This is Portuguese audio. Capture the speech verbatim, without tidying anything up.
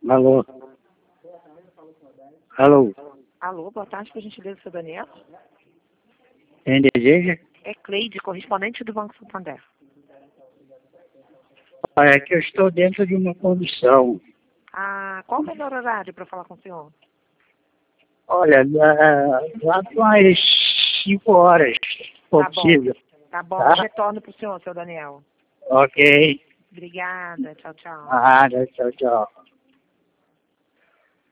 Alô? Alô? Alô, boa tarde, por gentileza, seu Daniel. Quem deseja? É Cleide, correspondente do Banco Santander. Olha, é que eu estou dentro de uma condição. Ah, qual o melhor horário para falar com o senhor? Olha, lá lá para as cinco horas, se for Tá bom, possível. tá bom, Tá? retorno para o senhor, seu Daniel. Ok. Obrigada, tchau, tchau. Nada, tchau, tchau.